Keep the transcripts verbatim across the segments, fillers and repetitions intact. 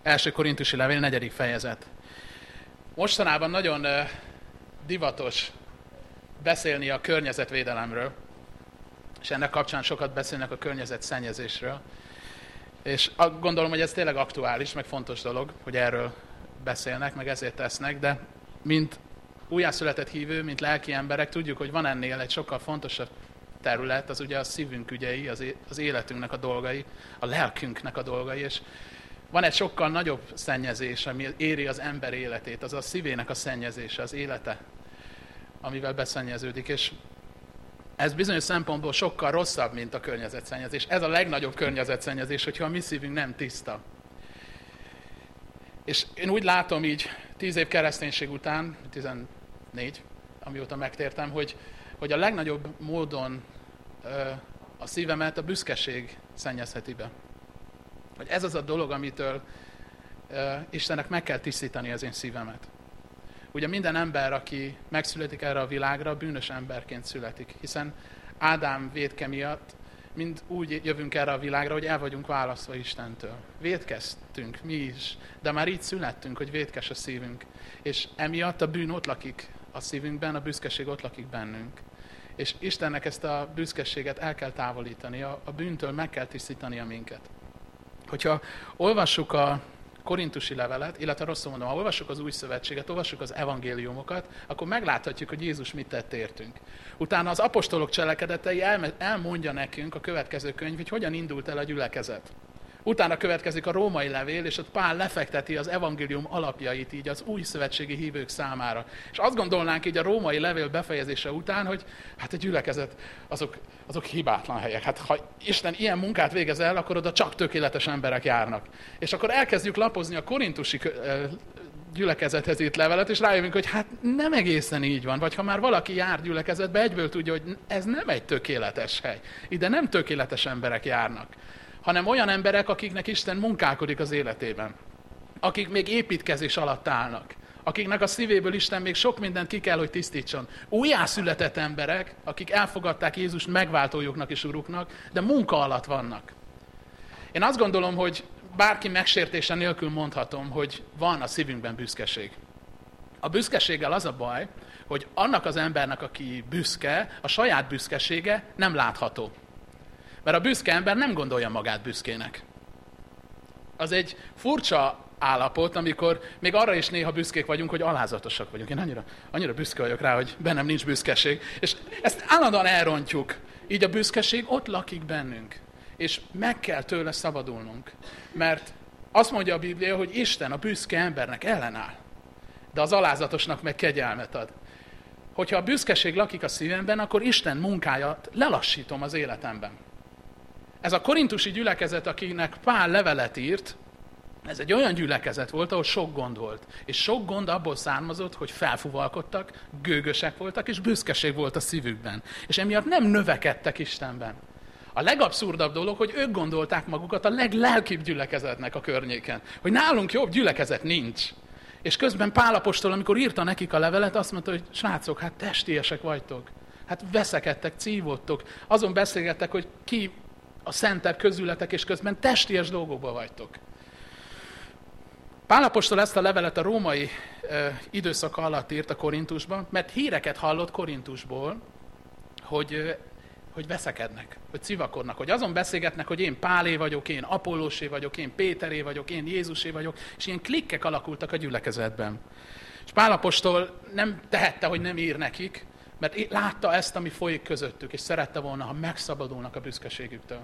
Első Korintusi levél, negyedik fejezet. Mostanában nagyon uh, divatos beszélni a környezetvédelemről, és ennek kapcsán sokat beszélnek a környezetszennyezésről. És gondolom, hogy ez tényleg aktuális, meg fontos dolog, hogy erről beszélnek, meg ezért tesznek, de mint újjászületett hívő, mint lelki emberek tudjuk, hogy van ennél egy sokkal fontosabb terület, az ugye a szívünk ügyei, az életünknek a dolgai, a lelkünknek a dolgai, és van egy sokkal nagyobb szennyezés, ami éri az ember életét, az a szívének a szennyezése, az élete, amivel beszennyeződik, és ez bizonyos szempontból sokkal rosszabb, mint a környezetszennyezés. Ez a legnagyobb környezetszennyezés, hogyha a mi szívünk nem tiszta. És én úgy látom így tíz év kereszténység után, tizennégy, amióta megtértem, hogy, hogy a legnagyobb módon ö, a szívemet a büszkeség szennyezheti be. Hogy ez az a dolog, amitől ö, Istennek meg kell tisztítani az én szívemet. Ugye minden ember, aki megszületik erre a világra, bűnös emberként születik, hiszen Ádám vétke miatt mind úgy jövünk erre a világra, hogy el vagyunk választva Istentől. Vétkeztünk mi is, de már így születtünk, hogy vétkes a szívünk. És emiatt a bűn ott lakik a szívünkben, a büszkeség ott lakik bennünk. És Istennek ezt a büszkeséget el kell távolítani, a, a bűntől meg kell tisztítania minket. Hogyha olvassuk a korintusi levelet, illetve rosszul mondom, ha olvassuk az új szövetséget, olvassuk az evangéliumokat, akkor megláthatjuk, hogy Jézus mit tett értünk. Utána az apostolok cselekedetei elmondja nekünk a következő könyv, hogy hogyan indult el a gyülekezet. Utána következik a római levél, és ott Pál lefekteti az evangélium alapjait így az új szövetségi hívők számára. És azt gondolnánk így a római levél befejezése után, hogy hát a gyülekezet azok, azok hibátlan helyek. Hát ha Isten ilyen munkát végez el, akkor oda csak tökéletes emberek járnak. És akkor elkezdjük lapozni a korintusi gyülekezethez írt levelet, és rájövünk, hogy hát nem egészen így van. Vagy ha már valaki jár gyülekezetbe, egyből tudja, hogy ez nem egy tökéletes hely. Ide nem tökéletes emberek járnak, hanem olyan emberek, akiknek Isten munkálkodik az életében. Akik még építkezés alatt állnak. Akiknek a szívéből Isten még sok mindent ki kell, hogy tisztítson. Újjászületett emberek, akik elfogadták Jézust megváltójuknak és uruknak, de munka alatt vannak. Én azt gondolom, hogy bárki megsértése nélkül mondhatom, hogy van a szívünkben büszkeség. A büszkeséggel az a baj, hogy annak az embernek, aki büszke, a saját büszkesége nem látható. Mert a büszke ember nem gondolja magát büszkének. Az egy furcsa állapot, amikor még arra is néha büszkék vagyunk, hogy alázatosak vagyunk. Én annyira, annyira büszke vagyok rá, hogy bennem nincs büszkeség. És ezt állandóan elrontjuk. Így a büszkeség ott lakik bennünk. És meg kell tőle szabadulnunk. Mert azt mondja a Biblia, hogy Isten a büszke embernek ellenáll. De az alázatosnak meg kegyelmet ad. Hogyha a büszkeség lakik a szívemben, akkor Isten munkáját lelassítom az életemben. Ez a korintusi gyülekezet, akinek Pál levelet írt, ez egy olyan gyülekezet volt, ahol sok gond volt. És sok gond abból származott, hogy felfuvalkodtak, gőgösek voltak, és büszkeség volt a szívükben. És emiatt nem növekedtek Istenben. A legabszurdabb dolog, hogy ők gondolták magukat a leglelkibb gyülekezetnek a környéken. Hogy nálunk jobb gyülekezet nincs. És közben Pál apostol, amikor írta nekik a levelet, azt mondta, hogy srácok, hát testiesek vagytok. Hát veszekedtek, cívottok. Azon beszélgettek, hogy ki a szentebb közületek, és közben testies dolgokban vagytok. Pál apostol ezt a levelet a római ö, időszaka alatt írt a Korintusban, mert híreket hallott Korintusból, hogy, ö, hogy veszekednek, hogy civakodnak, hogy azon beszélgetnek, hogy én Pálé vagyok, én Apollósé vagyok, én Péteré vagyok, én Jézusé vagyok, és ilyen klikkek alakultak a gyülekezetben. És Pál apostol nem tehette, hogy nem ír nekik, mert látta ezt, ami folyik közöttük, és szerette volna, ha megszabadulnak a büszkeségüktől.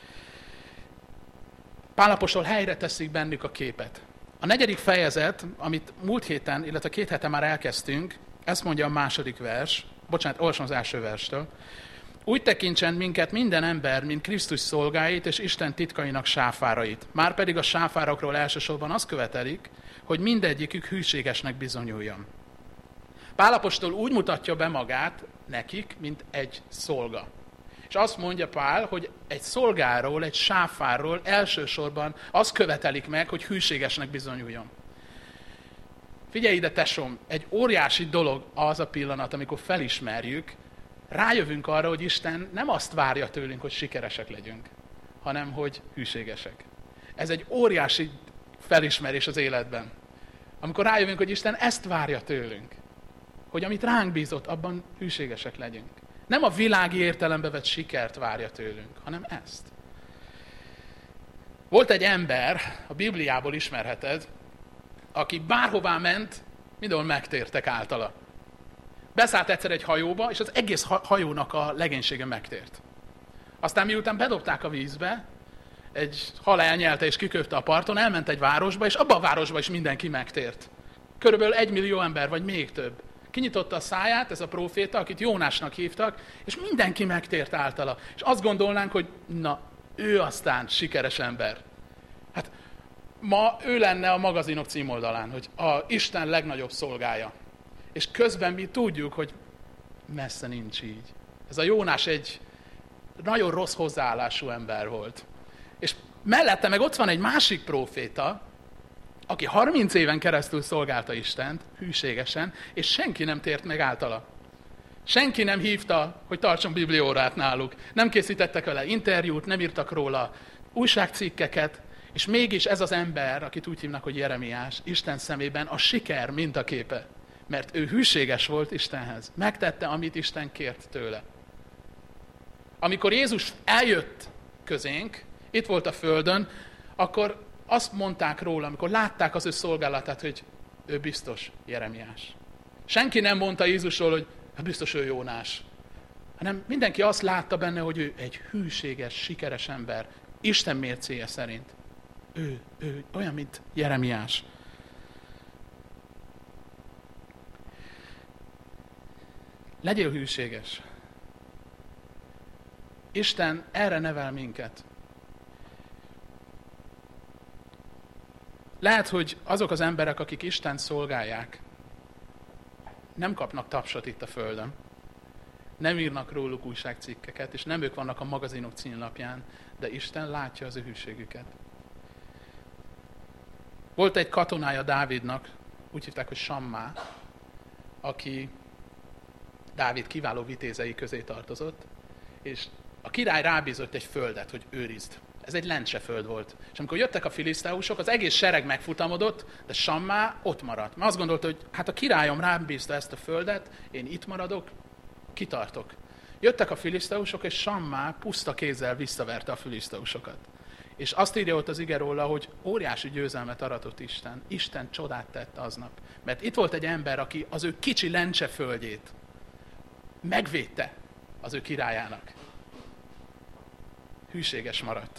Pál apostol helyre teszik bennük a képet. A negyedik fejezet, amit múlt héten, illetve két hete már elkezdtünk, ezt mondja a második vers, bocsánat, olvasom az első verstől. Úgy tekintsen minket minden ember, mint Krisztus szolgáit és Isten titkainak sáfárait. Márpedig a sáfárokról elsősorban azt követelik, hogy mindegyikük hűségesnek bizonyuljon. Pál apostol úgy mutatja be magát nekik, mint egy szolga. És azt mondja Pál, hogy egy szolgáról, egy sáfárról elsősorban azt követelik meg, hogy hűségesnek bizonyuljon. Figyelj ide, tesóm, egy óriási dolog az a pillanat, amikor felismerjük, rájövünk arra, hogy Isten nem azt várja tőlünk, hogy sikeresek legyünk, hanem hogy hűségesek. Ez egy óriási felismerés az életben. Amikor rájövünk, hogy Isten ezt várja tőlünk. Hogy amit ránk bízott, abban hűségesek legyünk. Nem a világi értelembe vett sikert várja tőlünk, hanem ezt. Volt egy ember, a Bibliából ismerheted, aki bárhová ment, mindenhol megtértek általa. Beszállt egyszer egy hajóba, és az egész hajónak a legénysége megtért. Aztán miután bedobták a vízbe, egy hal elnyelte és kiköpte a parton, elment egy városba, és abban a városban is mindenki megtért. Körülbelül egy millió ember, vagy még több. Kinyitotta a száját, ez a próféta, akit Jónásnak hívtak, és mindenki megtért általa. És azt gondolnánk, hogy na, ő aztán sikeres ember. Hát ma ő lenne a magazinok címoldalán, hogy a Isten legnagyobb szolgája. És közben mi tudjuk, hogy messze nincs így. Ez a Jónás egy nagyon rossz hozzáállású ember volt. És mellette meg ott van egy másik próféta, aki harminc éven keresztül szolgálta Istent, hűségesen, és senki nem tért meg általa. Senki nem hívta, hogy tartson bibliórát náluk. Nem készítettek vele interjút, nem írtak róla újságcikkeket, és mégis ez az ember, akit úgy hívnak, hogy Jeremiás, Isten szemében a siker mintaképe. Mert ő hűséges volt Istenhez. Megtette, amit Isten kért tőle. Amikor Jézus eljött közénk, itt volt a földön, akkor azt mondták róla, amikor látták az ő szolgálatát, hogy ő biztos Jeremiás. Senki nem mondta Jézusról, hogy biztos ő Jónás. Hanem mindenki azt látta benne, hogy ő egy hűséges, sikeres ember. Isten mércéje szerint. Ő, ő olyan, mint Jeremiás. Legyél hűséges. Isten erre nevel minket. Lehet, hogy azok az emberek, akik Istent szolgálják, nem kapnak tapsot itt a földön. Nem írnak róluk újságcikkeket, és nem ők vannak a magazinok címlapján, de Isten látja az ő hűségüket. Volt egy katonája Dávidnak, úgy hívták, hogy Sammá, aki Dávid kiváló vitézei közé tartozott, és a király rábízott egy földet, hogy őrizd. Ez egy lencseföld volt. És amikor jöttek a filiszteusok, az egész sereg megfutamodott, de Sammá ott maradt. Mert azt gondolta, hogy hát a királyom rám bízta ezt a földet, én itt maradok, kitartok. Jöttek a filiszteusok, és Sammá puszta kézzel visszaverte a filiszteusokat. És azt írja ott az ige róla, hogy óriási győzelmet aratott Isten. Isten csodát tett aznap. Mert itt volt egy ember, aki az ő kicsi lencseföldjét megvédte az ő királyának. Hűséges maradt.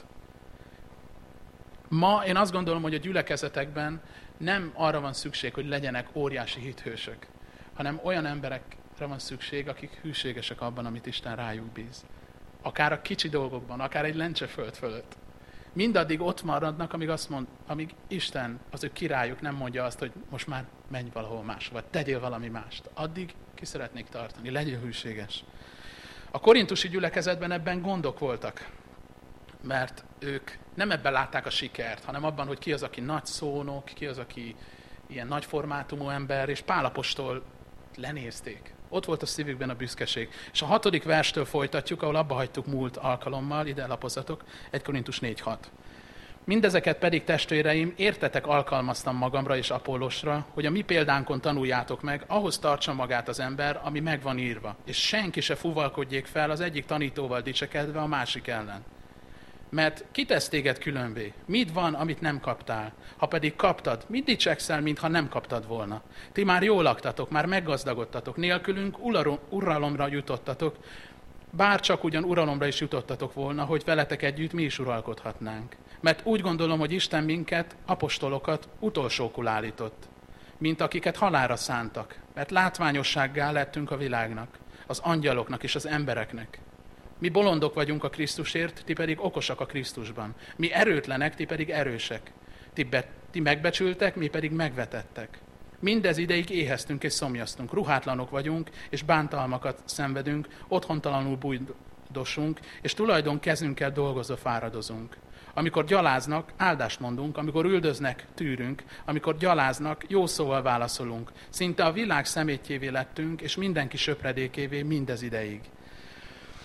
Ma én azt gondolom, hogy a gyülekezetekben nem arra van szükség, hogy legyenek óriási hithősök, hanem olyan emberekre van szükség, akik hűségesek abban, amit Isten rájuk bíz. Akár a kicsi dolgokban, akár egy lencseföld fölött. Mindaddig ott maradnak, amíg, azt mond, amíg Isten, az ő királyuk nem mondja azt, hogy most már menj valahol máshova, tegyél valami mást. Addig ki szeretnék tartani, legyél hűséges. A korintusi gyülekezetben ebben gondok voltak, mert ők nem ebben látták a sikert, hanem abban, hogy ki az, aki nagy szónok, ki az, aki ilyen nagy formátumú ember, és Pál apostol lenézték. Ott volt a szívükben a büszkeség. És a hatodik verstől folytatjuk, ahol abba hagytuk múlt alkalommal, ide lapozzatok, egy Korintus négy hat. Mindezeket pedig, testvéreim, értetek alkalmaztam magamra és Apollosra, hogy a mi példánkon tanuljátok meg, ahhoz tartsa magát az ember, ami meg van írva, és senki se fuvalkodjék fel az egyik tanítóval dicsekedve a másik ellen. Mert ki tesz téged különbé? Mit van, amit nem kaptál? Ha pedig kaptad, mit dicsekszel, mintha nem kaptad volna? Ti már jól laktatok, már meggazdagodtatok, nélkülünk uralomra jutottatok, bár csak ugyan uralomra is jutottatok volna, hogy veletek együtt mi is uralkodhatnánk. Mert úgy gondolom, hogy Isten minket, apostolokat utolsókul állított, mint akiket halálra szántak, mert látványossággá lettünk a világnak, az angyaloknak és az embereknek. Mi bolondok vagyunk a Krisztusért, ti pedig okosak a Krisztusban. Mi erőtlenek, ti pedig erősek. Ti, be, ti megbecsültek, mi pedig megvetettek. Mindez ideig éheztünk és szomjaztunk, ruhátlanok vagyunk, és bántalmakat szenvedünk, otthontalanul bújdosunk, és tulajdon kezünkkel dolgozva fáradozunk. Amikor gyaláznak, áldást mondunk, amikor üldöznek, tűrünk, amikor gyaláznak, jó szóval válaszolunk. Szinte a világ szemétjévé lettünk, és mindenki söpredékévé mindez ideig.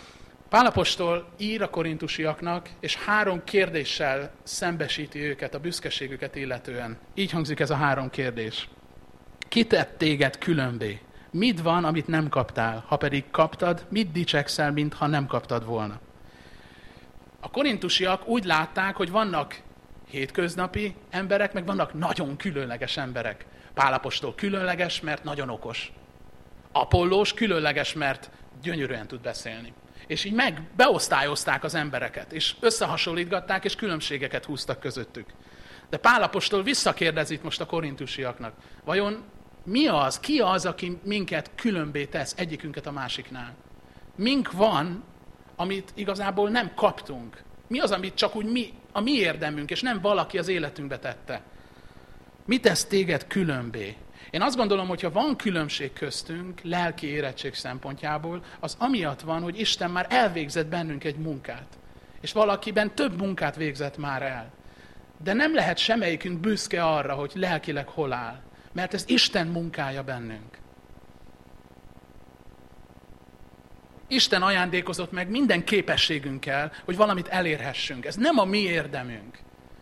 Pál apostol ír a korintusiaknak, és három kérdéssel szembesíti őket a büszkeségüket illetően. Így hangzik ez a három kérdés. Ki tett téged különbé? Mit van, amit nem kaptál? Ha pedig kaptad, mit dicsekszel, mintha nem kaptad volna? A korintusiak úgy látták, hogy vannak hétköznapi emberek, meg vannak nagyon különleges emberek. Pál apostol különleges, mert nagyon okos. Apollós különleges, mert gyönyörűen tud beszélni. És így meg beosztályozták az embereket, és összehasonlítgatták, és különbségeket húztak közöttük. De Pál apostol visszakérdezi itt most a korintusiaknak, vajon mi az, ki az, aki minket különbé tesz egyikünket a másiknál? Mink van, amit igazából nem kaptunk? Mi az, amit csak úgy mi, a mi érdemünk, és nem valaki az életünkbe tette? Mi tesz téged különbé? Én azt gondolom, hogy ha van különbség köztünk, lelki érettség szempontjából, az amiatt van, hogy Isten már elvégzett bennünk egy munkát. És valakiben több munkát végzett már el. De nem lehet semmelyikünk büszke arra, hogy lelkileg hol áll. Mert ez Isten munkája bennünk. Isten ajándékozott meg minden képességünkkel, hogy valamit elérhessünk. Ez nem a mi érdemünk.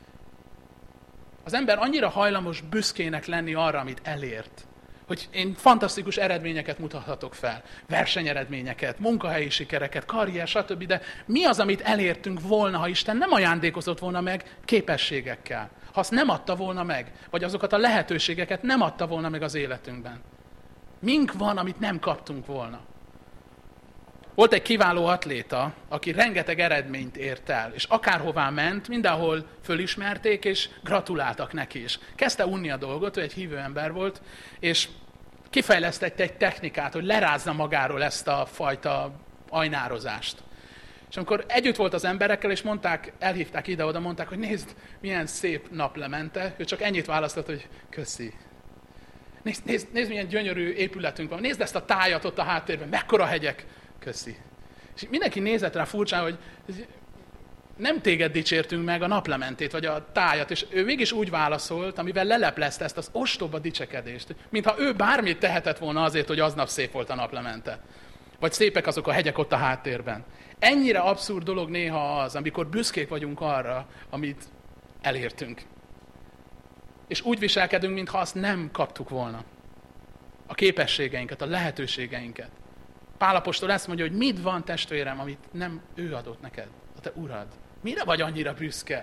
Az ember annyira hajlamos büszkének lenni arra, amit elért, hogy én fantasztikus eredményeket mutathatok fel, versenyeredményeket, munkahelyi sikereket, karrier, stb. De mi az, amit elértünk volna, ha Isten nem ajándékozott volna meg képességekkel? Ha azt nem adta volna meg, vagy azokat a lehetőségeket nem adta volna meg az életünkben. Mink van, amit nem kaptunk volna? Volt egy kiváló atléta, aki rengeteg eredményt ért el, és akárhová ment, mindenhol fölismerték, és gratuláltak neki is. Kezdte unni a dolgot, ő egy hívő ember volt, és kifejlesztette egy technikát, hogy lerázza magáról ezt a fajta ajnározást. És amikor együtt volt az emberekkel, és mondták, elhívták ide-oda, mondták, hogy nézd, milyen szép naplemente, ő csak ennyit választott, hogy köszi. Nézd, nézd, nézd, milyen gyönyörű épületünk van, nézd ezt a tájat ott a háttérben, mekkora hegyek. Köszi. És mindenki nézett rá furcsán, hogy nem téged dicsértünk meg a naplementét, vagy a tájat, és ő mégis úgy válaszolt, amivel leleplezte ezt az ostoba dicsekedést, mintha ő bármit tehetett volna azért, hogy aznap szép volt a naplemente. Vagy szépek azok a hegyek ott a háttérben. Ennyire abszurd dolog néha az, amikor büszkék vagyunk arra, amit elértünk. És úgy viselkedünk, mintha azt nem kaptuk volna. A képességeinket, a lehetőségeinket. Pál apostol ezt mondja, hogy mit van, testvérem, amit nem ő adott neked, a te urad. Mire vagy annyira büszke?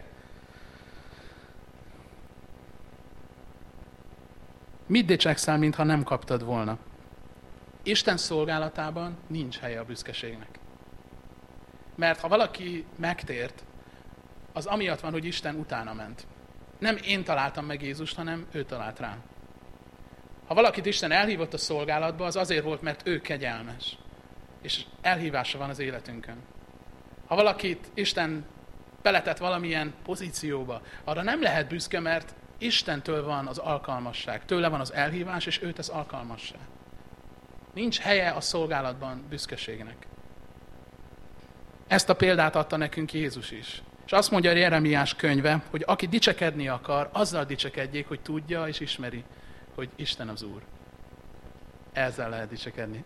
Mit dicsekszel, mintha nem kaptad volna? Isten szolgálatában nincs helye a büszkeségnek. Mert ha valaki megtért, az amiatt van, hogy Isten utána ment. Nem én találtam meg Jézust, hanem ő talált rám. Ha valakit Isten elhívott a szolgálatba, az azért volt, mert ő kegyelmes. És elhívása van az életünkön. Ha valakit Isten beletett valamilyen pozícióba, arra nem lehet büszke, mert Istentől van az alkalmasság. Tőle van az elhívás, és őt az alkalmasság. Nincs helye a szolgálatban büszkeségnek. Ezt a példát adta nekünk Jézus is. És azt mondja a Jeremiás könyve, hogy aki dicsekedni akar, azzal dicsekedjék, hogy tudja és ismeri, hogy Isten az Úr. Ezzel lehet dicsekedni.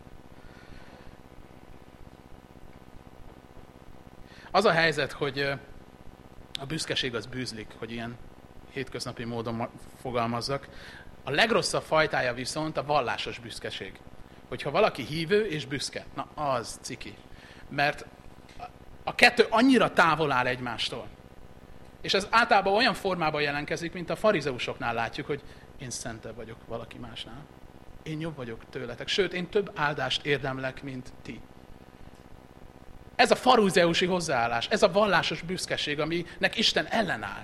Az a helyzet, hogy a büszkeség az bűzlik, hogy ilyen hétköznapi módon fogalmazzak. A legrosszabb fajtája viszont a vallásos büszkeség. Hogyha valaki hívő és büszke, na az ciki. Mert a kettő annyira távol áll egymástól. És ez általában olyan formában jelenkezik, mint a farizeusoknál látjuk, hogy én szentebb vagyok valaki másnál. Én jobb vagyok tőletek. Sőt, én több áldást érdemlek, mint ti. Ez a farizeusi hozzáállás, ez a vallásos büszkeség, aminek Isten ellenáll.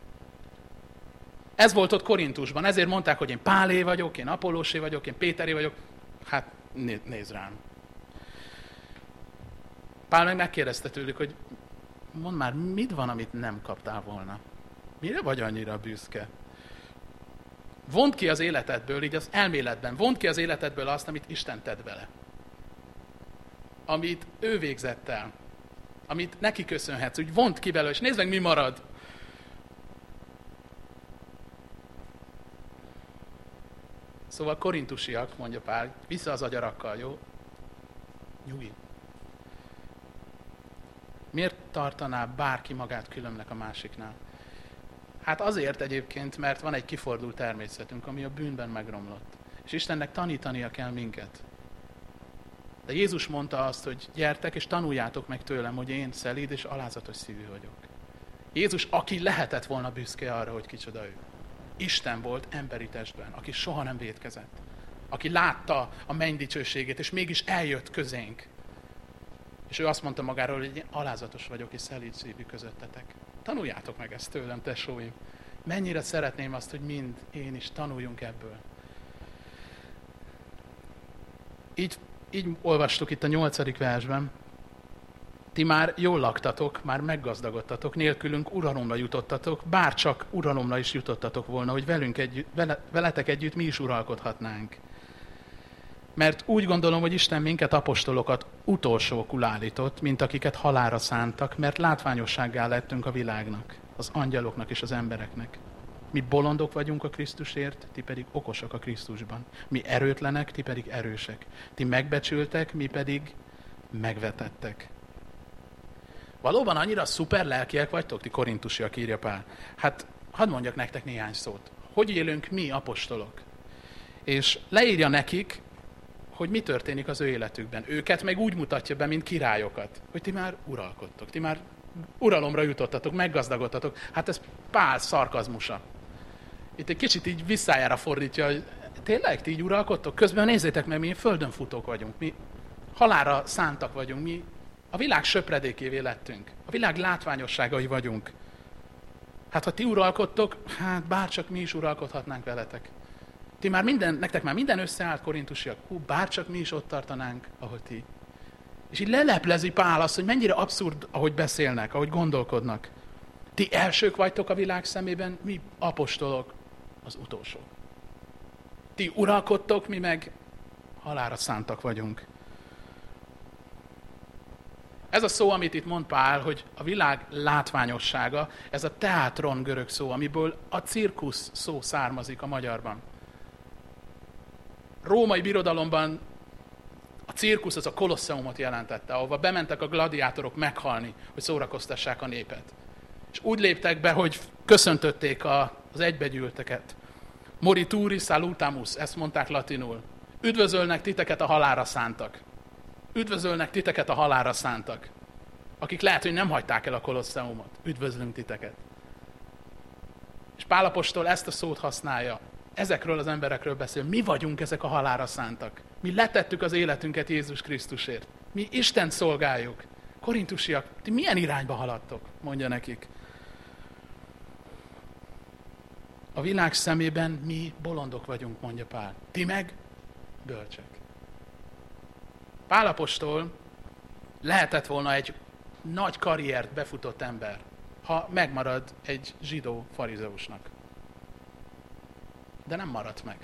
Ez volt ott Korintusban, ezért mondták, hogy én Pálé vagyok, én Apollósé vagyok, én Péteré vagyok. Hát nézd rám. Pál meg megkérdezte tőlük, hogy mondd már, mit van, amit nem kaptál volna? Mire vagy annyira büszke? Vond ki az életedből, így az elméletben, vond ki az életedből azt, amit Isten tett vele. Amit ő végzett el. Amit neki köszönhetsz, úgy vond ki belőle, és nézd meg, mi marad. Szóval korintusiak, mondja Pál, vissza az agyarakkal, jó? Nyugi. tartaná bárki magát különnek a másiknál? Hát azért egyébként, mert van egy kifordult természetünk, ami a bűnben megromlott. És Istennek tanítania kell minket. De Jézus mondta azt, hogy gyertek és tanuljátok meg tőlem, hogy én szelíd és alázatos szívű vagyok. Jézus, aki lehetett volna büszke arra, hogy kicsoda ő. Isten volt emberi testben, aki soha nem vétkezett. Aki látta a menny dicsőségét, és mégis eljött közénk. És ő azt mondta magáról, hogy én alázatos vagyok és szelíd szívű közöttetek. Tanuljátok meg ezt tőlem, tesóim. Mennyire szeretném azt, hogy mind én is tanuljunk ebből. Így, így olvastuk itt a nyolcadik versben. Ti már jól laktatok, már meggazdagodtatok, nélkülünk uralomra jutottatok, bár csak uralomra is jutottatok volna, hogy velünk együtt, vele, veletek együtt mi is uralkodhatnánk. Mert úgy gondolom, hogy Isten minket, apostolokat utolsókul állított, mint akiket halálra szántak, mert látványossággá lettünk a világnak, az angyaloknak és az embereknek. Mi bolondok vagyunk a Krisztusért, ti pedig okosak a Krisztusban. Mi erőtlenek, ti pedig erősek. Ti megbecsültek, mi pedig megvetettek. Valóban annyira szuper lelkiek vagytok, ti korintusiak, írja Pál. Hát hadd mondjak nektek néhány szót. Hogy élünk mi, apostolok? És leírja nekik, hogy mi történik az ő életükben. Őket meg úgy mutatja be, mint királyokat, hogy ti már uralkodtok, ti már uralomra jutottatok, meggazdagodtatok. Hát ez Pál szarkazmusa. Itt egy kicsit így visszájára fordítja, hogy tényleg ti így uralkodtok? Közben nézzétek meg, mi földön futók vagyunk, mi halálra szántak vagyunk, mi a világ söpredékévé lettünk, a világ látványosságai vagyunk. Hát ha ti uralkodtok, hát bárcsak mi is uralkodhatnánk veletek. Ti már minden, nektek már minden összeállt, korintusiak, hú, bárcsak mi is ott tartanánk, ahogy ti. És így leleplezi Pál azt, hogy mennyire abszurd, ahogy beszélnek, ahogy gondolkodnak. Ti elsők vagytok a világ szemében, mi apostolok az utolsó. Ti uralkodtok, mi meg halálra szántak vagyunk. Ez a szó, amit itt mond Pál, hogy a világ látványossága, ez a teátron görög szó, amiből a cirkusz szó származik a magyarban. Római birodalomban a cirkusz az a kolosseumot jelentette, ahova bementek a gladiátorok meghalni, hogy szórakoztassák a népet. És úgy léptek be, hogy köszöntötték a, az egybegyűlteket. Morituri salutamus, ezt mondták latinul. Üdvözölnek titeket a halálra szántak. Üdvözölnek titeket a halálra szántak. Akik lehet, hogy nem hagyták el a kolosseumot. Üdvözlünk titeket. És Pál apostol ezt a szót használja. Ezekről az emberekről beszél. Mi vagyunk ezek a halálra szántak. Mi letettük az életünket Jézus Krisztusért. Mi Istent szolgáljuk. Korintusiak, ti milyen irányba haladtok? Mondja nekik. A világ szemében mi bolondok vagyunk, mondja Pál. Ti meg bölcsek. Pál apostol lehetett volna egy nagy karriert befutott ember, ha megmarad egy zsidó farizeusnak. De nem maradt meg.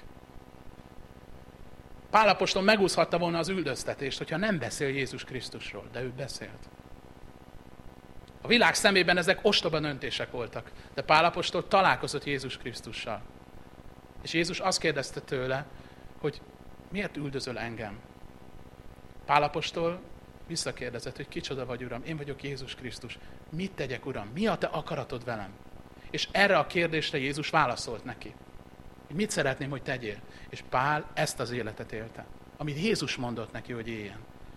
Pál apostol megúszhatta volna az üldöztetést, hogyha nem beszél Jézus Krisztusról, de ő beszélt. A világ szemében ezek ostoba döntések voltak, de Pál apostol találkozott Jézus Krisztussal. És Jézus azt kérdezte tőle, hogy miért üldözöl engem? Pál apostol visszakérdezett, hogy kicsoda vagy, Uram, én vagyok Jézus Krisztus. Mit tegyek, Uram? Mi a te akaratod velem? És erre a kérdésre Jézus válaszolt neki. Hogy mit szeretném, hogy tegyél? És Pál ezt az életet élte, amit Jézus mondott neki, hogy éljen.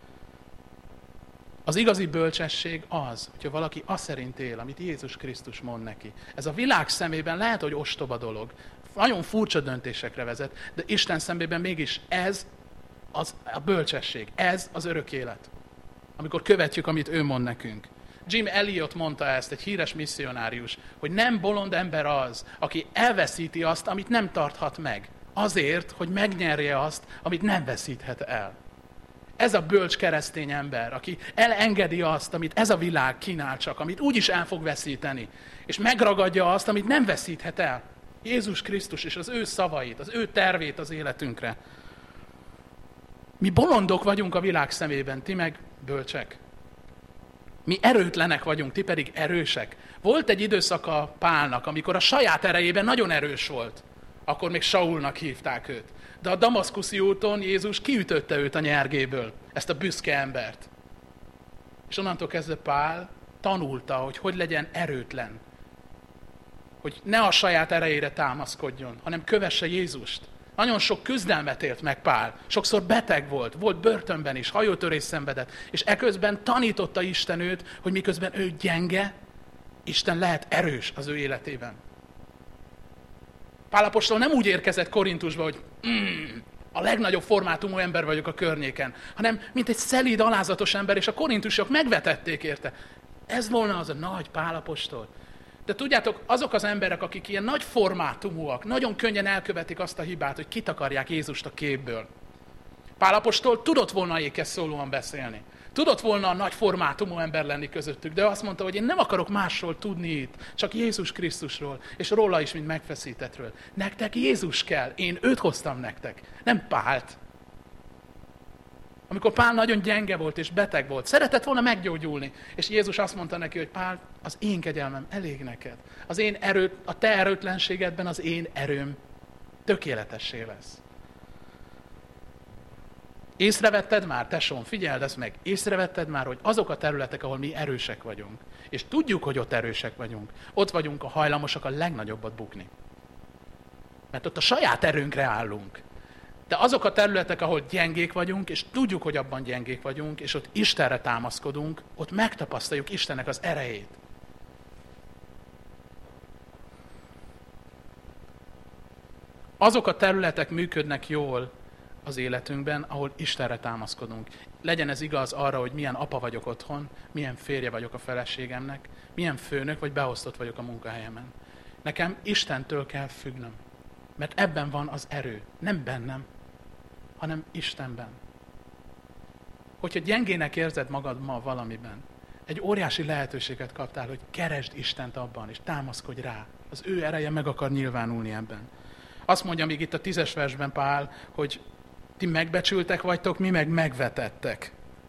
Az igazi bölcsesség az, hogyha valaki azt szerint él, amit Jézus Krisztus mond neki. Ez a világ szemében lehet, hogy ostoba dolog, nagyon furcsa döntésekre vezet, de Isten szemében mégis ez az a bölcsesség, ez az örök élet. Amikor követjük, amit ő mond nekünk. Jim Elliot mondta ezt, egy híres misszionárius, hogy nem bolond ember az, aki elveszíti azt, amit nem tarthat meg, azért, hogy megnyerje azt, amit nem veszíthet el. Ez a bölcs keresztény ember, aki elengedi azt, amit ez a világ kínál csak, amit úgyis el fog veszíteni, és megragadja azt, amit nem veszíthet el. Jézus Krisztus és az ő szavait, az ő tervét az életünkre. Mi bolondok vagyunk a világ szemében, ti meg bölcsek. Mi erőtlenek vagyunk, ti pedig erősek. Volt egy időszaka Pálnak, amikor a saját erejében nagyon erős volt. Akkor még Saulnak hívták őt. De a damaszkuszi úton Jézus kiütötte őt a nyergéből, ezt a büszke embert. És onnantól kezdve Pál tanulta, hogy hogy legyen erőtlen. Hogy ne a saját erejére támaszkodjon, hanem kövesse Jézust. Nagyon sok küzdelmet élt meg Pál. Sokszor beteg volt, volt börtönben is, hajótörés szenvedett, és eközben tanította Isten őt, hogy miközben ő gyenge, Isten lehet erős az ő életében. Pál apostol nem úgy érkezett Korintusba, hogy mm, a legnagyobb formátumú ember vagyok a környéken, hanem mint egy szelíd, alázatos ember, és a korintusok megvetették érte. Ez volna az a nagy Pál apostol. De tudjátok, azok az emberek, akik ilyen nagy formátumúak, nagyon könnyen elkövetik azt a hibát, hogy kitakarják Jézust a képből. Pál apostol tudott volna ékes szólóan beszélni. Tudott volna a nagy formátumú ember lenni közöttük, de azt mondta, hogy én nem akarok másról tudni itt, csak Jézus Krisztusról, és róla is, mint megfeszítettről. Nektek Jézus kell, én őt hoztam nektek, nem Pált. Amikor Pál nagyon gyenge volt és beteg volt, szeretett volna meggyógyulni, és Jézus azt mondta neki, hogy Pál, az én kegyelmem elég neked. Az én erőt, a te erőtlenségedben az én erőm tökéletessé lesz. Észrevetted már, tesóm, figyeld ezt meg, észrevetted már, hogy azok a területek, ahol mi erősek vagyunk, és tudjuk, hogy ott erősek vagyunk, ott vagyunk a hajlamosak a legnagyobbat bukni. Mert ott a saját erőnkre állunk. De azok a területek, ahol gyengék vagyunk, és tudjuk, hogy abban gyengék vagyunk, és ott Istenre támaszkodunk, ott megtapasztaljuk Istennek az erejét. Azok a területek működnek jól az életünkben, ahol Istenre támaszkodunk. Legyen ez igaz arra, hogy milyen apa vagyok otthon, milyen férje vagyok a feleségemnek, milyen főnök vagy beosztott vagyok a munkahelyemen. Nekem Istentől kell függnöm, mert ebben van az erő, nem bennem, hanem Istenben. Hogyha gyengének érzed magad ma valamiben, egy óriási lehetőséget kaptál, hogy keresd Istent abban, és támaszkodj rá. Az ő ereje meg akar nyilvánulni ebben. Azt mondja még itt a tízes versben Pál, hogy ti megbecsültek vagytok, mi meg megvetettek.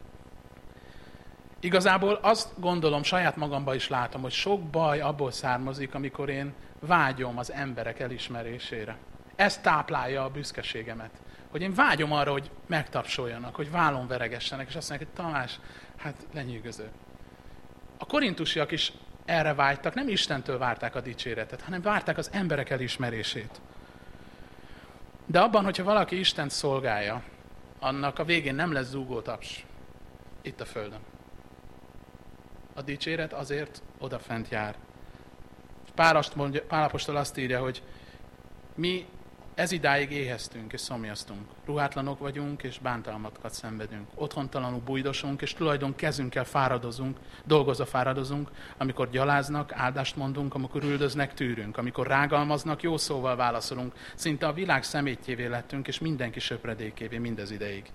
Igazából azt gondolom, saját magamban is látom, hogy sok baj abból származik, amikor én vágyom az emberek elismerésére. Ez táplálja a büszkeségemet. Hogy én vágyom arra, hogy megtapsoljanak, hogy vállon veregessenek, és azt mondják, hogy Tamás, hát lenyűgöző. A korintusiak is erre vágytak, nem Istentől várták a dicséretet, hanem várták az emberek elismerését. De abban, hogyha valaki Istent szolgálja, annak a végén nem lesz zúgó taps itt a földön. A dicséret azért odafent jár. Pál apostol azt írja, hogy mi ez idáig éheztünk és szomjaztunk. Ruhátlanok vagyunk és bántalmakat szenvedünk. Otthontalanul bújdosunk és tulajdon kezünkkel fáradozunk, dolgozva fáradozunk, amikor gyaláznak, áldást mondunk, amikor üldöznek, tűrünk, amikor rágalmaznak, jó szóval válaszolunk. Szinte a világ szemétjévé lettünk, és mindenki söpredékévé mindez ideig.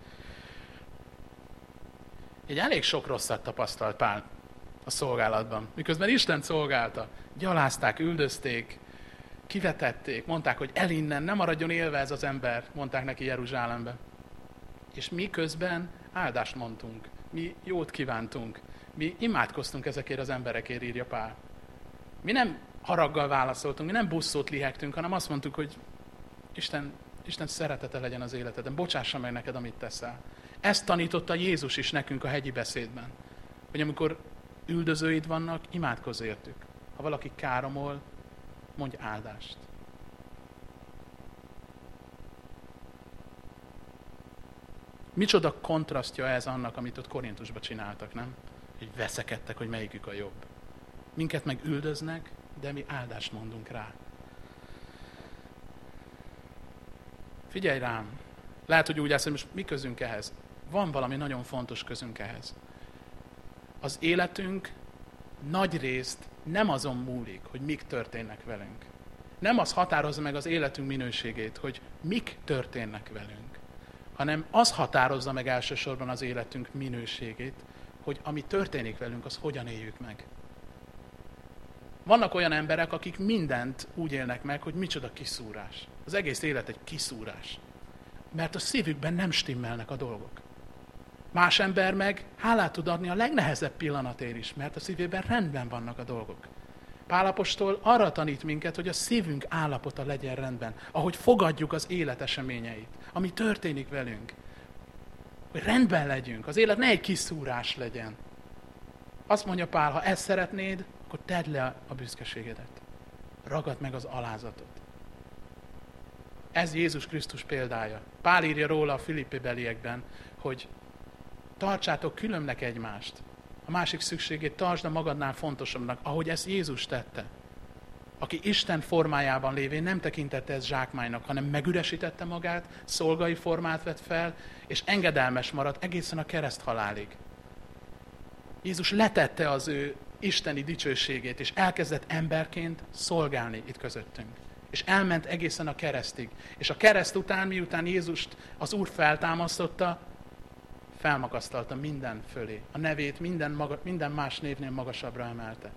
Egy elég sok rosszat tapasztalt Pál a szolgálatban. Miközben Isten szolgálta, gyalázták, üldözték, kivetették, mondták, hogy el innen, nem maradjon élve ez az ember, mondták neki Jeruzsálembe. És mi közben áldást mondtunk, mi jót kívántunk, mi imádkoztunk ezekért az emberekért, írja Pál. Mi nem haraggal válaszoltunk, mi nem busszót lihegtünk, hanem azt mondtuk, hogy Isten, Isten szeretete legyen az életedben, bocsássa meg neked, amit teszel. Ezt tanította Jézus is nekünk a hegyi beszédben, hogy amikor üldözőid vannak, imádkozz értük. Ha valaki káromol, mondj áldást. Micsoda kontrasztja ez annak, amit ott Korintusban csináltak, nem? Hogy veszekedtek, hogy melyikük a jobb. Minket meg üldöznek, de mi áldást mondunk rá. Figyelj rám! Lehet, hogy úgy állsz, hogy most mi közünk ehhez? Van valami nagyon fontos közünk ehhez. Az életünk nagy részt nem azon múlik, hogy mik történnek velünk. Nem az határozza meg az életünk minőségét, hogy mik történnek velünk, hanem az határozza meg elsősorban az életünk minőségét, hogy ami történik velünk, az hogyan éljük meg. Vannak olyan emberek, akik mindent úgy élnek meg, hogy micsoda kiszúrás. Az egész élet egy kiszúrás. Mert a szívükben nem stimmelnek a dolgok. Más ember meg hálát tud adni a legnehezebb pillanatért is, mert a szívében rendben vannak a dolgok. Pál apostol arra tanít minket, hogy a szívünk állapota legyen rendben, ahogy fogadjuk az élet eseményeit, ami történik velünk. Hogy rendben legyünk, az élet ne egy kiszúrás legyen, Azt mondja Pál, ha ezt szeretnéd, akkor tedd le a büszkeségedet. Ragad meg az alázatot. Ez Jézus Krisztus példája. Pál írja róla a Filippi beliekben, hogy tartsátok különbnek egymást. A másik szükségét tartsd a magadnál fontosabbnak, ahogy ezt Jézus tette. Aki Isten formájában lévén nem tekintette ezt zsákmánynak, hanem megüresítette magát, szolgai formát vett fel, és engedelmes maradt egészen a kereszthalálig. Jézus letette az ő isteni dicsőségét, és elkezdett emberként szolgálni itt közöttünk. És elment egészen a keresztig. És a kereszt után, miután Jézust az Úr feltámasztotta, felmagasztalta minden fölé. A nevét minden, maga, minden más névnél magasabbra emelte.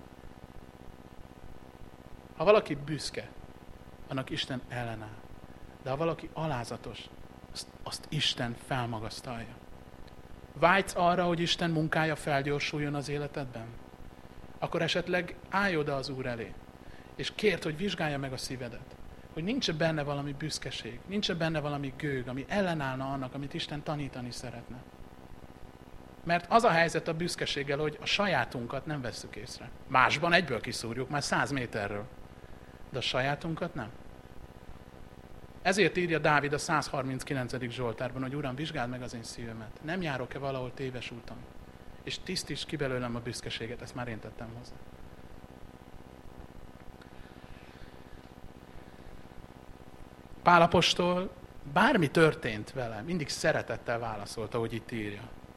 Ha valaki büszke, annak Isten ellenáll. De ha valaki alázatos, azt, azt Isten felmagasztalja. Vágysz arra, hogy Isten munkája felgyorsuljon az életedben? Akkor esetleg állj oda az Úr elé, és kérd, hogy vizsgálja meg a szívedet. Hogy nincs benne valami büszkeség, nincs benne valami gőg, ami ellenállna annak, amit Isten tanítani szeretne. Mert az a helyzet a büszkeséggel, hogy a sajátunkat nem vesszük észre. Másban egyből kiszúrjuk, már száz méterről. De a sajátunkat nem. Ezért írja Dávid a száz harminckilencedik Zsoltárban, hogy Uram, vizsgáld meg az én szívemet. Nem járok-e valahol téves úton? És tisztíts ki belőlem a büszkeséget, ezt már én tettem hozzá. Pál apostol, bármi történt vele, mindig szeretettel válaszolta, hogy itt írja.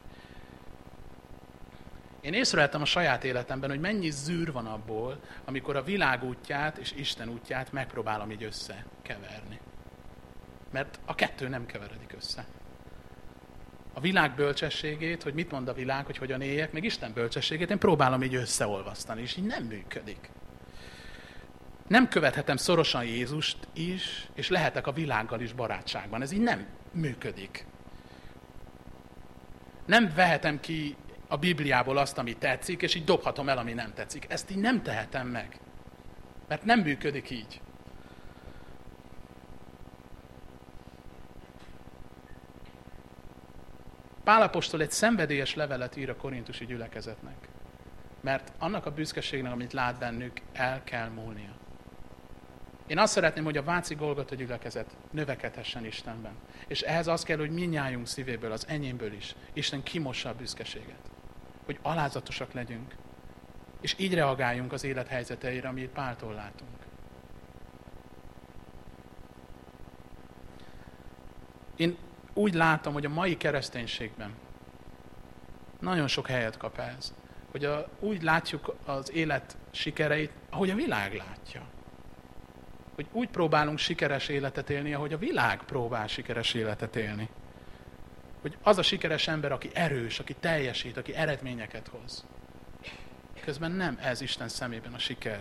Én észrevettem a saját életemben, hogy mennyi zűr van abból, amikor a világ útját és Isten útját megpróbálom így összekeverni. Mert a kettő nem keveredik össze. A világ bölcsességét, hogy mit mond a világ, hogy hogyan éljek, meg Isten bölcsességét én próbálom így összeolvasztani, és így nem működik. Nem követhetem szorosan Jézust is, és lehetek a világgal is barátságban. Ez így nem működik. Nem vehetem ki a Bibliából azt, ami tetszik, és így dobhatom el, ami nem tetszik. Ezt így nem tehetem meg. Mert nem működik így. Pál apostol egy szenvedélyes levelet ír a korintusi gyülekezetnek. Mert annak a büszkeségnek, amit lát bennük, el kell múlnia. Én azt szeretném, hogy a Váci Golgota gyülekezet növekedhessen Istenben. És ehhez az kell, hogy mindnyájunk szívéből, az enyémből is, Isten kimossa a büszkeséget. Hogy alázatosak legyünk. És így reagáljunk az élet helyzeteire, amit Páltól látunk. Én úgy látom, hogy a mai kereszténységben nagyon sok helyet kap ez. Hogy a, úgy látjuk az élet sikereit, ahogy a világ látja. Hogy úgy próbálunk sikeres életet élni, ahogy a világ próbál sikeres életet élni. Hogy az a sikeres ember, aki erős, aki teljesít, aki eredményeket hoz. Közben nem ez Isten szemében a siker.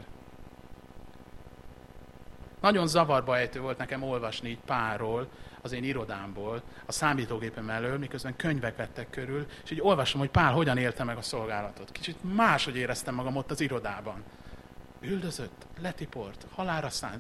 Nagyon zavarba ejtő volt nekem olvasni így Pálról, az én irodámból, a számítógépem elől, miközben könyvek vettek körül, és így olvasom, hogy Pál hogyan élte meg a szolgálatot. Kicsit máshogy éreztem magam ott az irodában. Üldözött, letiport, halálra szánt.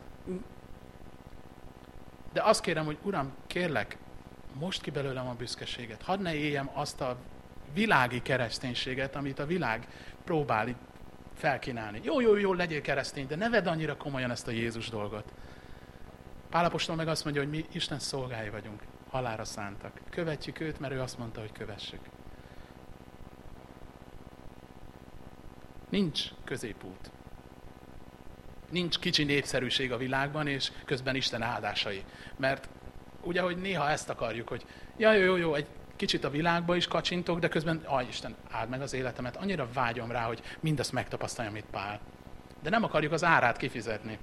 De azt kérem, hogy Uram, kérlek, most ki belőlem a büszkeséget. Hadd ne éljem azt a világi kereszténységet, amit a világ próbál felkínálni. Jó, jó, jó, legyél keresztény, de ne vedd annyira komolyan ezt a Jézus dolgot. Pál apostol meg azt mondja, hogy mi Isten szolgái vagyunk, halálra szántak. Követjük őt, mert ő azt mondta, hogy kövessük. Nincs középút. Nincs kicsi népszerűség a világban, és közben Isten áldásai. Mert ugye, hogy néha ezt akarjuk, hogy ja, jó, jó, jó, egy kicsit a világba is kacsintok, de közben, aj, Isten, áld meg az életemet. Annyira vágyom rá, hogy mindazt megtapasztaljam, amit Pál. De nem akarjuk az árát kifizetni.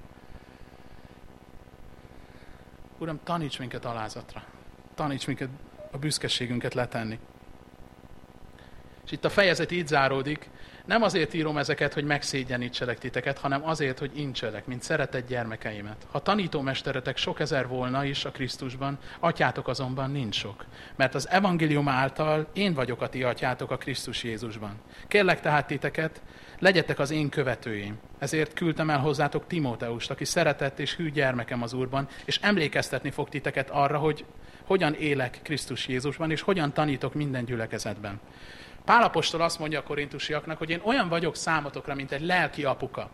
Uram, taníts minket alázatra. Taníts minket a büszkeségünket letenni. És itt a fejezet így záródik, nem azért írom ezeket, hogy megszégyenítselek titeket, hanem azért, hogy incselek, mint szeretett gyermekeimet. Ha tanítómesteretek sok ezer volna is a Krisztusban, atyátok azonban nincs sok. Mert az evangélium által én vagyok a ti atyátok a Krisztus Jézusban. Kérlek tehát titeket, legyetek az én követőim. Ezért küldtem el hozzátok Timóteust, aki szeretett és hű gyermekem az Úrban, és emlékeztetni fog titeket arra, hogy hogyan élek Krisztus Jézusban, és hogyan tanítok minden gyülekezetben. Pál apostol azt mondja a korintusiaknak, hogy én olyan vagyok számotokra, mint egy lelki apuka.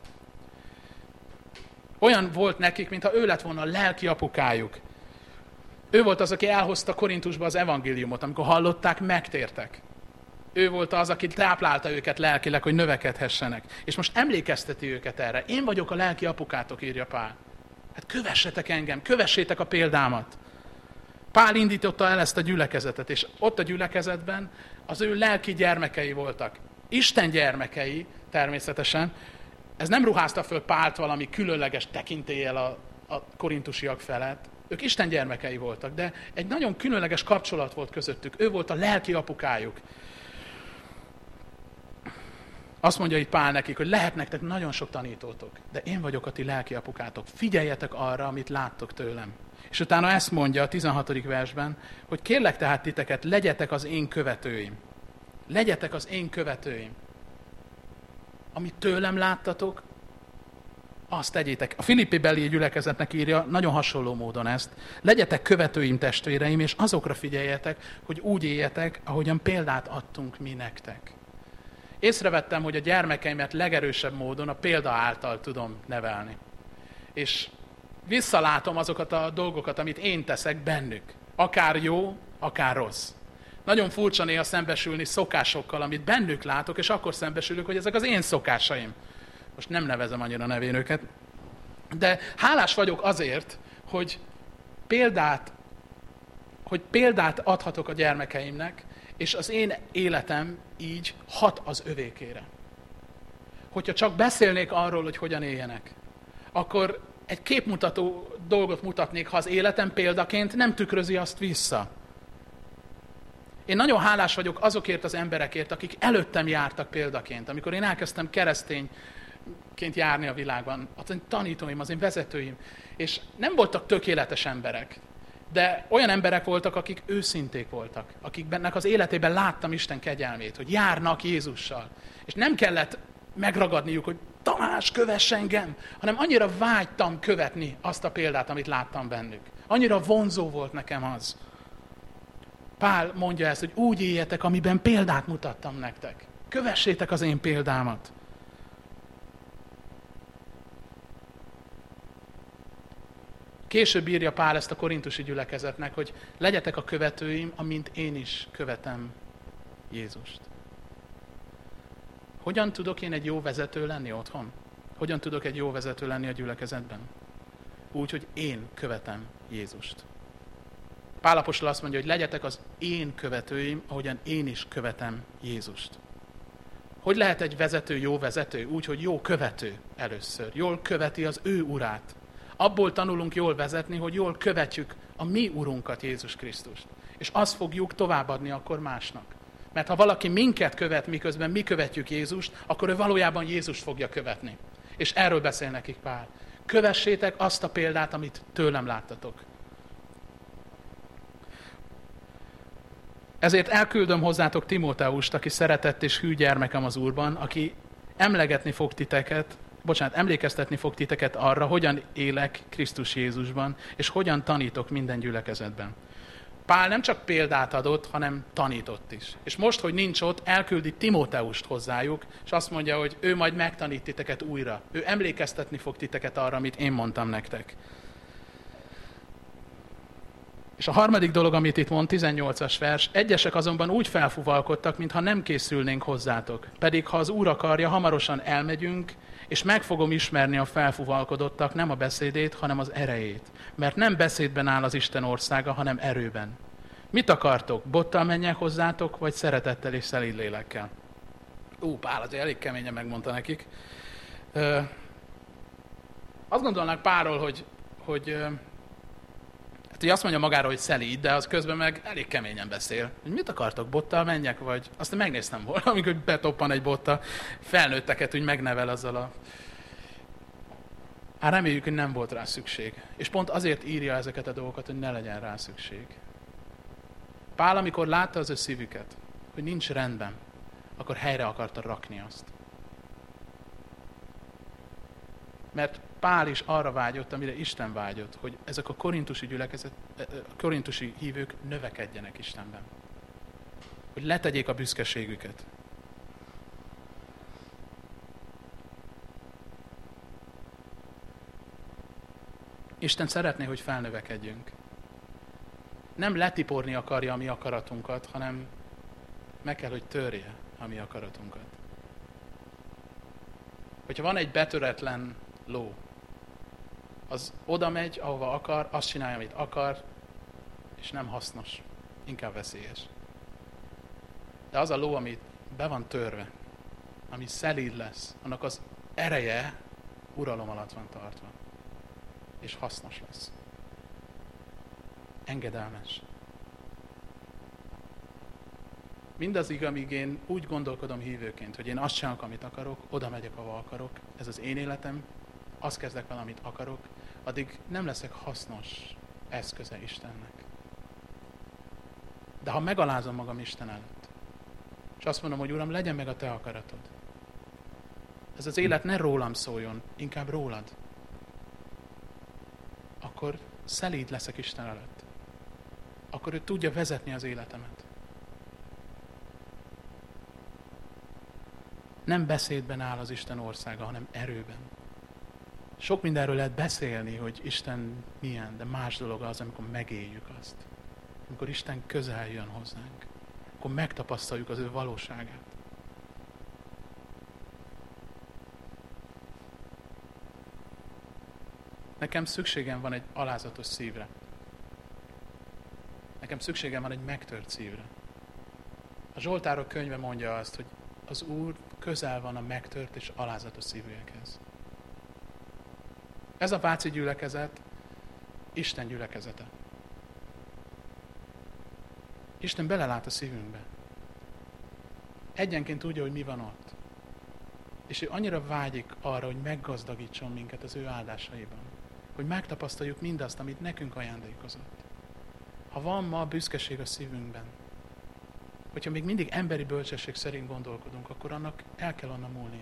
Olyan volt nekik, mintha ő lett volna a lelki apukájuk. Ő volt az, aki elhozta Korintusba az evangéliumot, amikor hallották, megtértek. Ő volt az, aki táplálta őket lelkileg, hogy növekedhessenek. És most emlékezteti őket erre. Én vagyok a lelki apukátok, írja Pál. Hát kövessetek engem, kövessétek a példámat. Pál indította el ezt a gyülekezetet, és ott a gyülekezetben az ő lelki gyermekei voltak. Isten gyermekei természetesen. Ez nem ruházta föl Pált valami különleges tekintéllyel a, a korintusiak felett. Ők Isten gyermekei voltak, de egy nagyon különleges kapcsolat volt közöttük. Ő volt a lelki apukájuk. Azt mondja itt Pál nekik, hogy lehet nektek nagyon sok tanítótok, de én vagyok a ti lelki apukátok. Figyeljetek arra, amit láttok tőlem. És utána ezt mondja a tizenhatodik versben, hogy kérlek tehát titeket, legyetek az én követőim. Legyetek az én követőim. Amit tőlem láttatok, azt tegyétek. A Filippi beli gyülekezetnek írja nagyon hasonló módon ezt. Legyetek követőim, testvéreim, és azokra figyeljetek, hogy úgy éljetek, ahogyan példát adtunk mi nektek. Észrevettem, hogy a gyermekeimet legerősebb módon a példa által tudom nevelni. És visszalátom azokat a dolgokat, amit én teszek bennük. Akár jó, akár rossz. Nagyon furcsa néha szembesülni szokásokkal, amit bennük látok, és akkor szembesülök, hogy ezek az én szokásaim. Most nem nevezem annyira nevén őket. De hálás vagyok azért, hogy példát, hogy példát adhatok a gyermekeimnek, és az én életem így hat az övékére. Hogyha csak beszélnék arról, hogy hogyan éljenek, akkor egy képmutató dolgot mutatnék, ha az életem példaként nem tükrözi azt vissza. Én nagyon hálás vagyok azokért az emberekért, akik előttem jártak példaként. Amikor én elkezdtem keresztényként járni a világban, az én tanítóim, az én vezetőim, és nem voltak tökéletes emberek, de olyan emberek voltak, akik őszinték voltak, akiknek az életében láttam Isten kegyelmét, hogy járnak Jézussal. És nem kellett megragadniuk, hogy Tamás, kövess engem, hanem annyira vágytam követni azt a példát, amit láttam bennük. Annyira vonzó volt nekem az. Pál mondja ezt, hogy úgy éljetek, amiben példát mutattam nektek. Kövessétek az én példámat. Később írja Pál ezt a korintusi gyülekezetnek, hogy legyetek a követőim, amint én is követem Jézust. Hogyan tudok én egy jó vezető lenni otthon? Hogyan tudok egy jó vezető lenni a gyülekezetben? Úgy, hogy én követem Jézust. Pál apostol azt mondja, hogy legyetek az én követőim, ahogyan én is követem Jézust. Hogy lehet egy vezető jó vezető? Úgy, hogy jó követő először. Jól követi az ő urát. Abból tanulunk jól vezetni, hogy jól követjük a mi urunkat, Jézus Krisztust. És azt fogjuk továbbadni akkor másnak. Mert ha valaki minket követ, miközben mi követjük Jézust, akkor ő valójában Jézust fogja követni. És erről beszél nekik Pál. Kövessétek azt a példát, amit tőlem láttatok. Ezért elküldöm hozzátok Timóteust, aki szeretett és hű gyermekem az Úrban, aki emlegetni fog titeket, bocsánat, emlékeztetni fog titeket arra, hogyan élek Krisztus Jézusban, és hogyan tanítok minden gyülekezetben. Pál nem csak példát adott, hanem tanított is. És most, hogy nincs ott, elküldi Timóteust hozzájuk, és azt mondja, hogy ő majd megtanít titeket újra. Ő emlékeztetni fog titeket arra, amit én mondtam nektek. És a harmadik dolog, amit itt mond, tizennyolcas vers, egyesek azonban úgy felfúvalkodtak, mintha nem készülnénk hozzátok. Pedig ha az Úr akarja, hamarosan elmegyünk, és meg fogom ismerni a felfúvalkodottak nem a beszédét, hanem az erejét. Mert nem beszédben áll az Isten országa, hanem erőben. Mit akartok? Bottal menjek hozzátok, vagy szeretettel és szelíd lélekkel? Ú, Pál azért elég keményen megmondta nekik. Ö, azt gondolnak Pálról, hogy, hogy hát ugye azt mondja magáról, hogy szelíd, de az közben meg elég keményen beszél. Hogy mit akartok, bottal menjek, vagy? Azt megnéztem volna, amikor betoppan egy botta, felnőtteket úgy megnevel azzal a... Hát reméljük, hogy nem volt rá szükség. És pont azért írja ezeket a dolgokat, hogy ne legyen rá szükség. Pál, amikor látta az ő szívüket, hogy nincs rendben, akkor helyre akarta rakni azt. Mert Pál is arra vágyott, amire Isten vágyott, hogy ezek a korintusi gyülekezet, a korintusi hívők növekedjenek Istenben. hogy letegyék a büszkeségüket. Isten szeretné, hogy felnövekedjünk. Nem letiporni akarja a mi akaratunkat, hanem meg kell, hogy törje a mi akaratunkat. Hogyha van egy betöretlen ló, az oda megy, ahova akar, azt csinálja, amit akar, és nem hasznos, inkább veszélyes. De az a ló, ami be van törve, ami szelíd lesz, annak az ereje uralom alatt van tartva. És hasznos lesz. Engedelmes. Mindazig, amíg én úgy gondolkodom hívőként, hogy én azt csinálok, amit akarok, oda megyek, ahova akarok, ez az én életem, azt kezdek vele, amit akarok, addig nem leszek hasznos eszköze Istennek. De ha megalázom magam Isten előtt, és azt mondom, hogy Uram, legyen meg a Te akaratod. Ez az élet ne rólam szóljon, inkább rólad. Akkor szelíd leszek Isten előtt. Akkor ő tudja vezetni az életemet. Nem beszédben áll az Isten országa, hanem erőben. Sok mindenről lehet beszélni, hogy Isten milyen, de más dolog az, amikor megéljük azt. Amikor Isten közel jön hozzánk. Akkor megtapasztaljuk az ő valóságát. Nekem szükségem van egy alázatos szívre. Nekem szükségem van egy megtört szívre. A Zsoltárok könyve mondja azt, hogy az Úr közel van a megtört és alázatos szívűekhez. Ez a Váci gyülekezet Isten gyülekezete. Isten belelát a szívünkbe. Egyenként tudja, hogy mi van ott. És ő annyira vágyik arra, hogy meggazdagítson minket az ő áldásaiban. Hogy megtapasztaljuk mindazt, amit nekünk ajándékozott. Ha van ma büszkeség a szívünkben, hogyha még mindig emberi bölcsesség szerint gondolkodunk, akkor annak el kell onnan múlnia.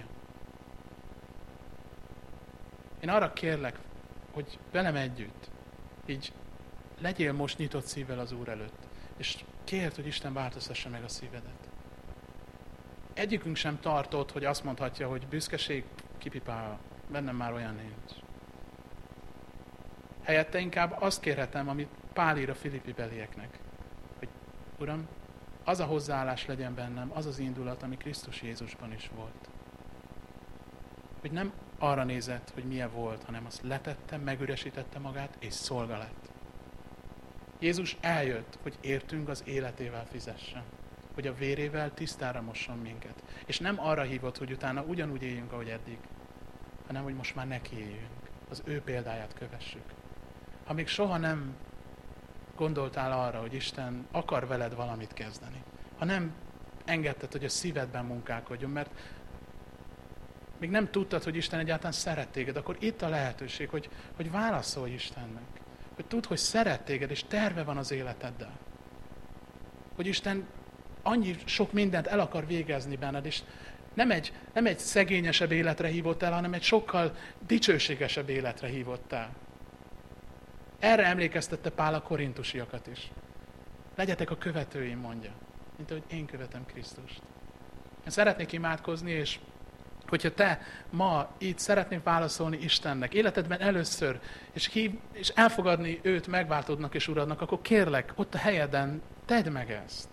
Én arra kérlek, hogy velem együtt, így legyél most nyitott szívvel az Úr előtt, és kérd, hogy Isten változtassa meg a szívedet. Egyikünk sem tartott, hogy azt mondhatja, hogy büszkeség kipipál, bennem már olyan nincs. Helyette inkább azt kérhetem, amit Pál ír a Filippi belieknek, hogy Uram, az a hozzáállás legyen bennem, az az indulat, ami Krisztus Jézusban is volt. Hogy nem arra nézett, hogy milyen volt, hanem azt letette, megüresítette magát, és szolga lett. Jézus eljött, hogy értünk az életével fizessen. Hogy a vérével tisztára mosson minket. És nem arra hívott, hogy utána ugyanúgy éljünk, ahogy eddig, hanem hogy most már neki éljünk. Az ő példáját kövessük. Ha még soha nem gondoltál arra, hogy Isten akar veled valamit kezdeni, ha nem engedted, hogy a szívedben munkálkodjon, mert még nem tudtad, hogy Isten egyáltalán szeret téged, akkor itt a lehetőség, hogy, hogy válaszolj Istennek. Hogy tudd, hogy szeret téged, és terve van az életeddel. Hogy Isten annyi sok mindent el akar végezni benned, és nem egy, nem egy szegényesebb életre hívott el, hanem egy sokkal dicsőségesebb életre hívott el. Erre emlékeztette Pál a korintusiakat is. Legyetek a követőim, mondja, mint ahogy én követem Krisztust. Én szeretnék imádkozni, és hogyha te ma itt szeretnél válaszolni Istennek, életedben először, és, hív, és elfogadni őt megváltódnak és uradnak, akkor kérlek, ott a helyeden tedd meg ezt.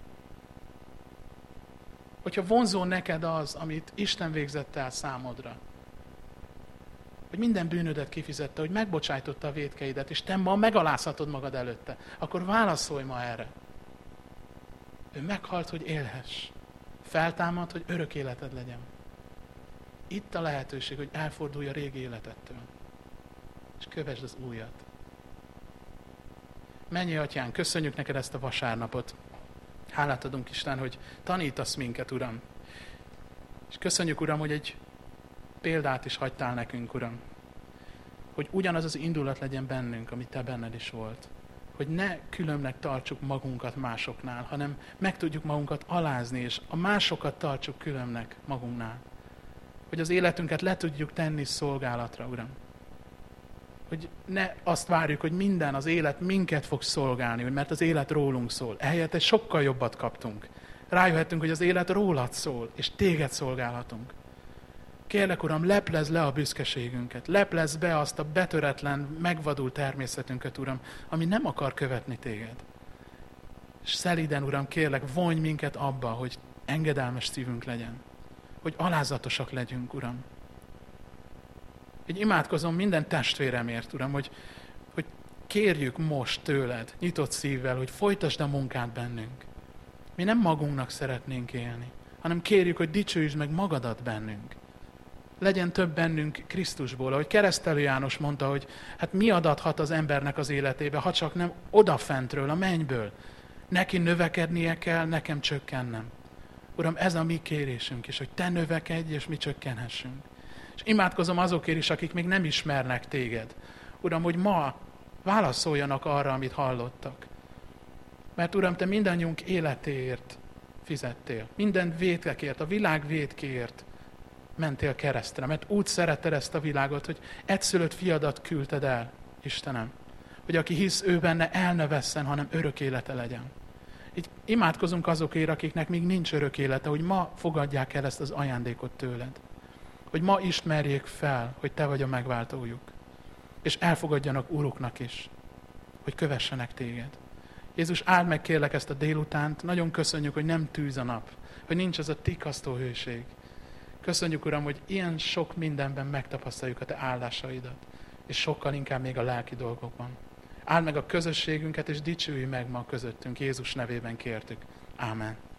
Hogyha vonzó neked az, amit Isten végzett el számodra, hogy minden bűnödet kifizette, hogy megbocsájtotta a vétkeidet, és te ma megalázhatod magad előtte, akkor válaszolj ma erre. Ő meghalt, hogy élhess. Feltámad, hogy örök életed legyen. Itt a lehetőség, hogy elfordulj a régi életettől, és kövesd az újat. Menj, Atyán, köszönjük neked ezt a vasárnapot. Hálát adunk, Isten, hogy tanítasz minket, Uram. És köszönjük, Uram, hogy egy példát is hagytál nekünk, Uram. Hogy ugyanaz az indulat legyen bennünk, ami te benned is volt. Hogy ne különbnek tartsuk magunkat másoknál, hanem meg tudjuk magunkat alázni, és a másokat tartsuk különbnek magunknál. Hogy az életünket le tudjuk tenni szolgálatra, Uram. Hogy ne azt várjuk, hogy minden az élet minket fog szolgálni, mert az élet rólunk szól. Ehelyett egy sokkal jobbat kaptunk. Rájöhettünk, hogy az élet rólad szól, és téged szolgálhatunk. Kérlek, Uram, leplezd le a büszkeségünket, leplezd be azt a betöretlen, megvadult természetünket, Uram, ami nem akar követni téged. És szelíden, Uram, kérlek, vonj minket abba, hogy engedelmes szívünk legyen, hogy alázatosak legyünk, Uram. Így imádkozom minden testvéremért, Uram, hogy, hogy kérjük most tőled, nyitott szívvel, hogy folytasd a munkát bennünk. Mi nem magunknak szeretnénk élni, hanem kérjük, hogy dicsőítsd meg magadat bennünk. Legyen több bennünk Krisztusból. Ahogy Keresztelő János mondta, hogy hát mi adathat az embernek az életébe, ha csak nem odafentről, a mennyből. Neki növekednie kell, nekem csökkennem. Uram, ez a mi kérésünk is, hogy te növekedj, és mi csökkenhessünk. És imádkozom azokért is, akik még nem ismernek téged. Uram, hogy ma válaszoljanak arra, amit hallottak. Mert Uram, te mindannyiunk életéért fizettél. Minden vétkekért, a világ vétkéért mentél keresztre, mert úgy szeretted ezt a világot, hogy egyszülött fiadat küldted el, Istenem, hogy aki hisz ő benne, el ne vesszen, hanem örök élete legyen. Így imádkozunk azokért, akiknek még nincs örök élete, hogy ma fogadják el ezt az ajándékot tőled. Hogy ma ismerjék fel, hogy te vagy a megváltójuk. És elfogadjanak Uruknak is, hogy kövessenek téged. Jézus, áld meg kérlek ezt a délutánt, nagyon köszönjük, hogy nem tűz a nap, hogy nincs ez a tikasztó hőség. Köszönjük, Uram, hogy ilyen sok mindenben megtapasztaljuk a te áldásaidat, és sokkal inkább még a lelki dolgokban. Áld meg a közösségünket, és dicsőülj meg ma közöttünk. Jézus nevében kértük. Ámen.